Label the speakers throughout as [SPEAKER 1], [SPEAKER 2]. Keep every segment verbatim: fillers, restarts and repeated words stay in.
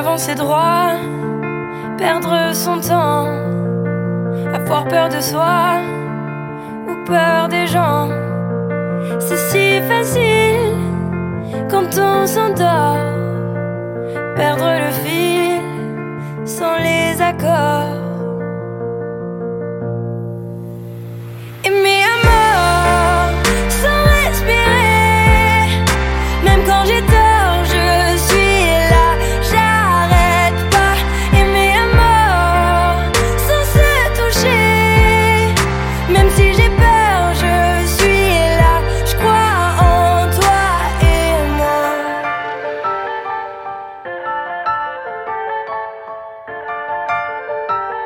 [SPEAKER 1] avancer droit, perdre son temps, avoir peur de soi ou peur des gens. C'est si facile quand on s'endort, perdre le fil sans les accords. Aimer à mort sans respirer, même quand j'ai tort, je suis là, j'arrête pas. Aimer à mort sans se toucher, même si j'ai peur, je suis là, je crois en toi et moi.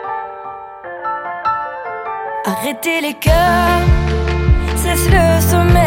[SPEAKER 1] Arrêtez les cœurs, cesse le sommeil.